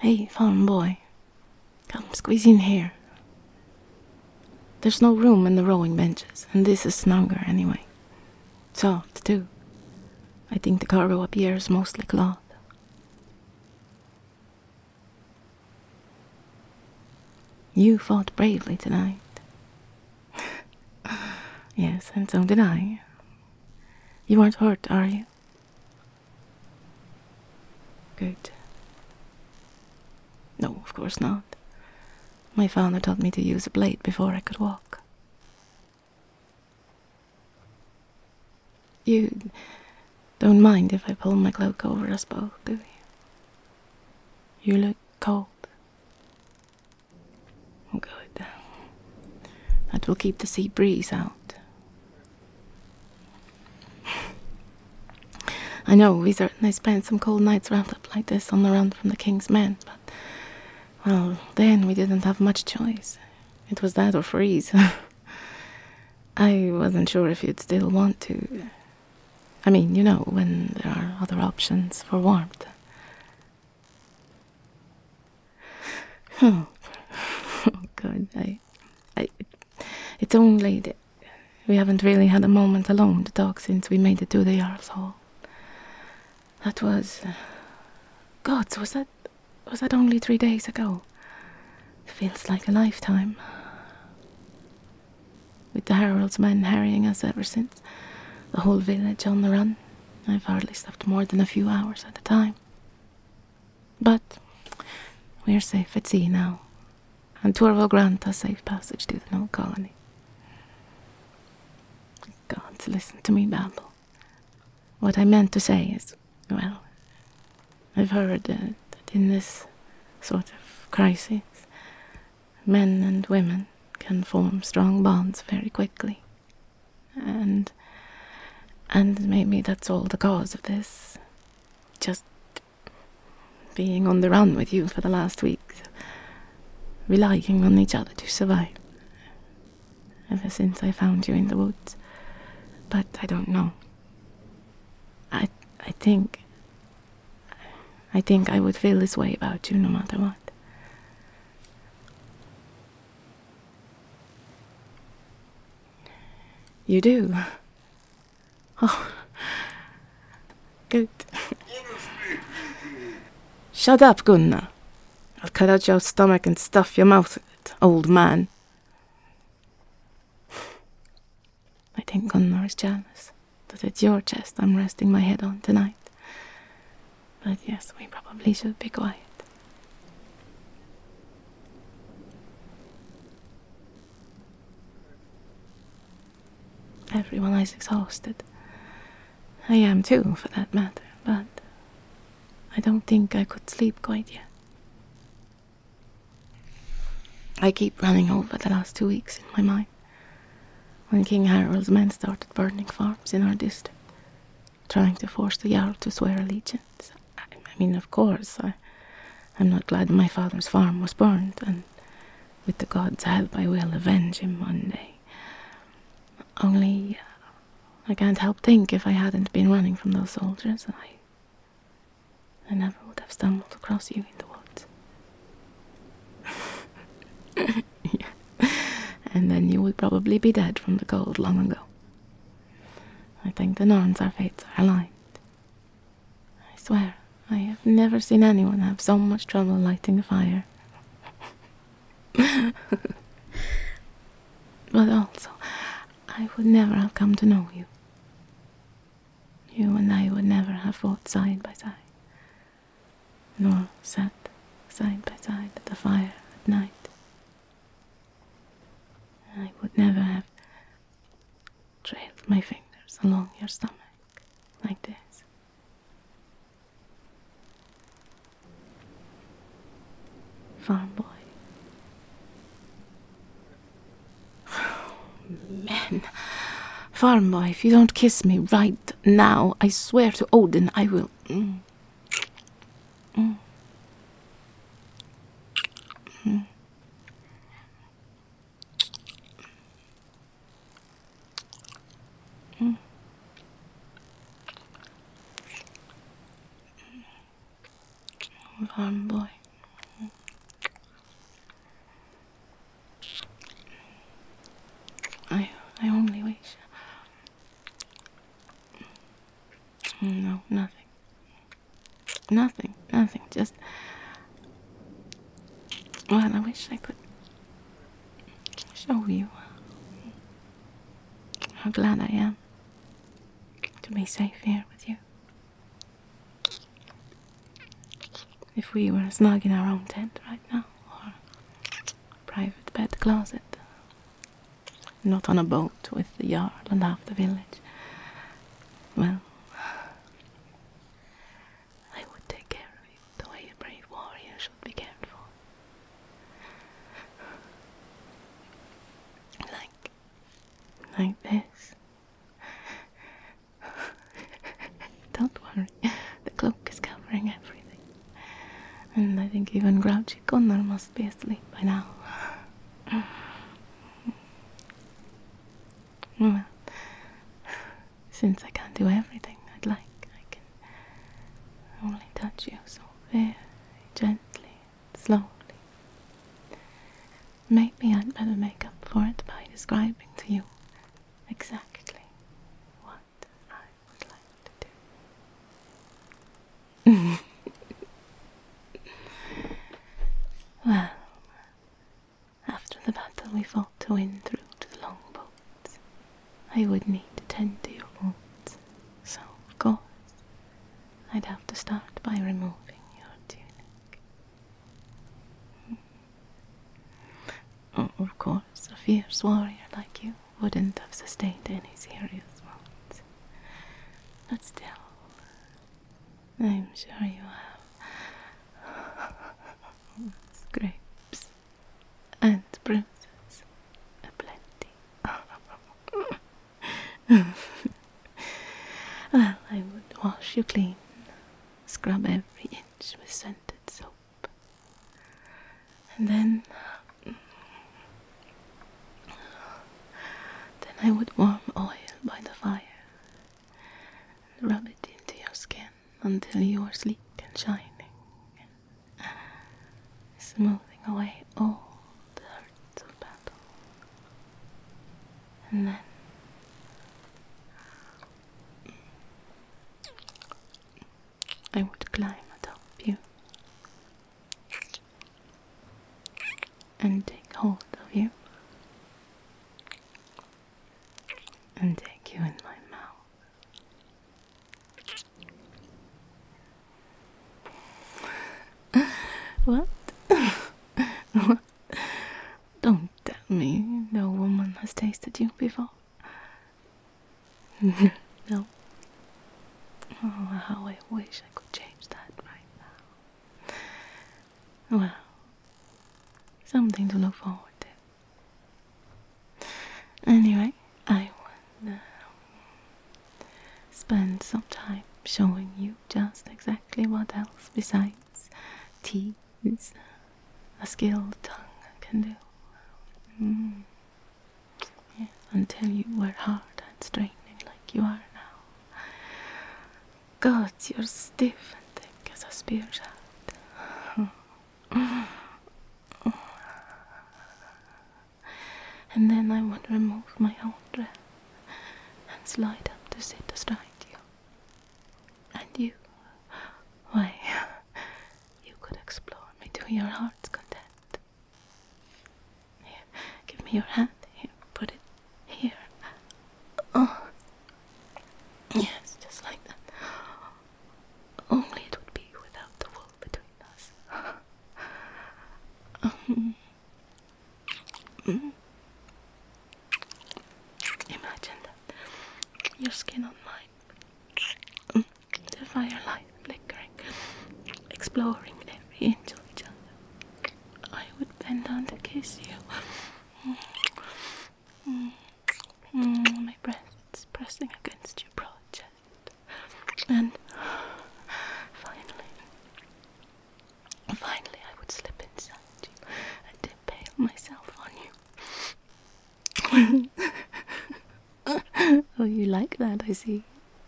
Hey, farm boy. Come, squeeze in here. There's no room in the rowing benches, and this is snugger anyway. Soft, too. I think the cargo up here is mostly cloth. You fought bravely tonight. Yes, and so did I. You weren't hurt, are you? Good. No, of course not. My father taught me to use a blade before I could walk. You don't mind if I pull my cloak over us both, do you? You look cold. Good. That will keep the sea breeze out. I know we certainly spent some cold nights wrapped up like this on the run from the king's men, but, well, then we didn't have much choice. It was that or freeze. I wasn't sure if you'd still want to. I mean, you know, when there are other options for warmth. Oh, good. It's only that we haven't really had a moment alone to talk since we made it to the Jarl's Hall. That was... Gods, was that only 3 days ago? It feels like a lifetime. With the Herald's men harrying us ever since, the whole village on the run, I've hardly slept more than a few hours at a time. But we're safe at sea now, and Tor will grant us safe passage to the Null Colony. Gods, listen to me babble. What I meant to say is, well, I've heard that in this sort of crisis, men and women can form strong bonds very quickly. And maybe that's all the cause of this. Just being on the run with you for the last week, relying on each other to survive. Ever since I found you in the woods. But I don't know. I think I would feel this way about you no matter what. You do? Oh, good. Shut up, Gunnar. I'll cut out your stomach and stuff your mouth with it, old man. I think Gunnar is jealous that it's your chest I'm resting my head on tonight. But yes, we probably should be quiet. Everyone is exhausted. I am too, for that matter, but I don't think I could sleep quite yet. I keep running over the last 2 weeks in my mind. When King Harald's men started burning farms in our district, trying to force the Jarl to swear allegiance. I mean, of course, I'm not glad my father's farm was burned, and with the gods' help I will avenge him one day. Only, I can't help think if I hadn't been running from those soldiers, I never would have stumbled across you in the woods. Yeah. And then you would probably be dead from the cold long ago. I think the Norns, our fates are aligned. I swear, I have never seen anyone have so much trouble lighting a fire. But also, I would never have come to know you. You and I would never have fought side by side, nor sat side by side at the fire at night. I would never have trailed my fingers along your stomach like this. Farm boy. Man. Farm boy, if you don't kiss me right now, I swear to Odin I will... Farm boy. I only wish. No, nothing. Nothing, just... Well, I wish I could show you how glad I am to be safe here with you. If we were snug in our own tent right now, or a private bed closet, not on a boat with the Jarl and half the village, well, I would take care of you the way a brave warrior should be cared for. Like this. Don't worry, the cloak is covering everything. And I think even Grouchy Gunnar must be asleep by now. Well, since I can't do everything I'd like, I can only touch you so very gently, slowly. Maybe I'd better make up for it by describing to you exactly what I would like to do. Well, after the battle we fought to win through to the longboats, I would need to tend to your wounds, so of course I'd have to start by removing your tunic. Oh, of course, a fierce warrior like you wouldn't have sustained any serious wounds, but still, I'm sure you have scrapes and bruises aplenty. Well, I would wash you clean, scrub every inch with scented soap, and then I would warm oil by the fire and rub it into your skin until you are sleek and shining, smoothing away all the hurts of battle. And then I would climb atop you and take hold of you and take you in my mouth. What? What? Don't tell me no woman has tasted you before. No. Oh, how I wish I could change that right now. Well, something to look forward to. Anyway, I would spend some time showing you just exactly what else besides tease a skilled tongue can do. Yes, until you were hard and straining like you are now. God, you're stiff and thick as a spear shaft. And then I would remove my own dress and slide up to sit astride you. And you, why, you could explore me to your heart's content. Here, give me your hand. Here, put it here. Oh, yes, just like that. Only it would be without the wool between us. Imagine that. Your skin on mine. The firelight flickering, exploring every inch of each other. I would bend down to kiss you. My breasts pressing against your broad chest. And finally I would slip inside you and impale myself on you. Oh, you like that, I see.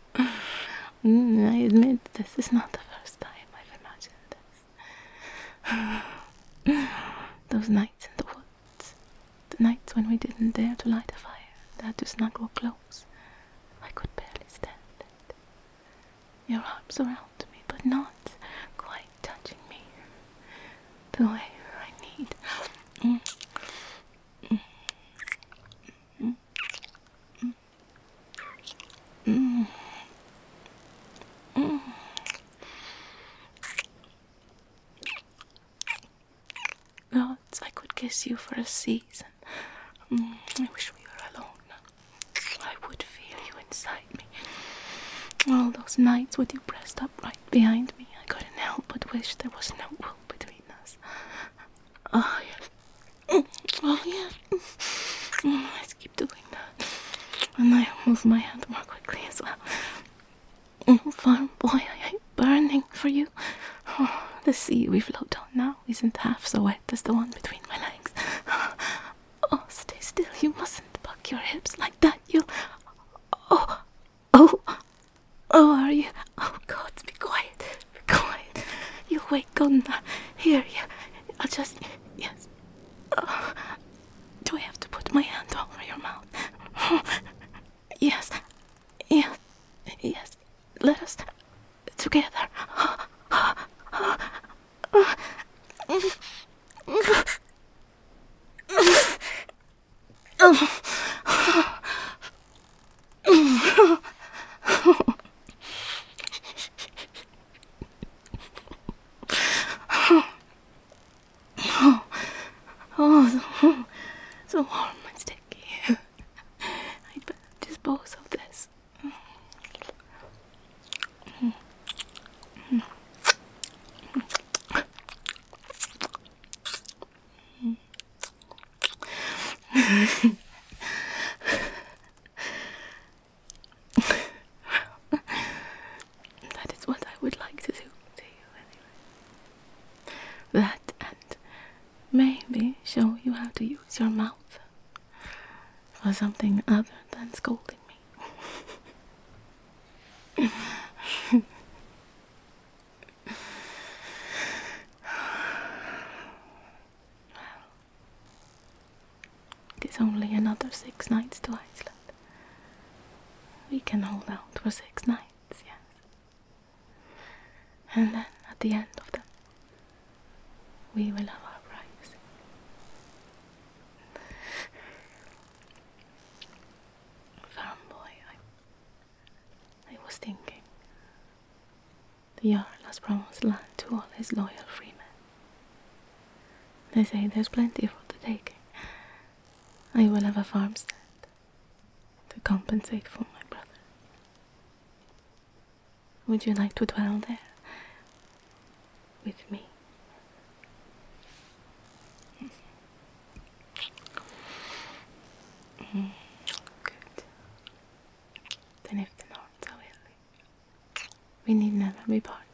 I admit this is not the first time I've imagined this. Those nights in the woods, the nights when we didn't dare to light a fire, dare to snuggle close. I could barely stand it. Your arms around me, but not quite touching me the way I need. Gods, I could kiss you for a season. I wish we were alone. I would feel you inside me. All those nights with you pressed up right behind me, I couldn't help but wish there was no wall between us. Oh, yes. Oh, yeah. Let's keep doing that. And I move my hand more quickly as well. Farm boy, I hate burning for you. Oh, the sea we float on now isn't half so wet as the one between my legs. Oh, stay still. You mustn't buck your hips like that. You'll... Oh, are you? Oh, God, be quiet. Be quiet. You'll wake Gunnar. Here, yeah. I'll just... Yes. Do I have to put my hand over your mouth? Yes. Yes. Yes. Let us... Together. Oh, so warm and sticky. I'd better dispose of this. That is what I would like to do to you anyway. That and maybe show you how to use your mouth for something other than scolding me. It is only another 6 nights to Iceland. We can hold out for 6 nights, yes. And then at the end of them, we will have our prize. Farm boy, I was thinking. The Jarl has promised land to all his loyal freemen. They say there's plenty for the taking. I will have a farmstead to compensate for my brother. Would you like to dwell there with me? Good. Then if the Norns are willing, we need never be parted.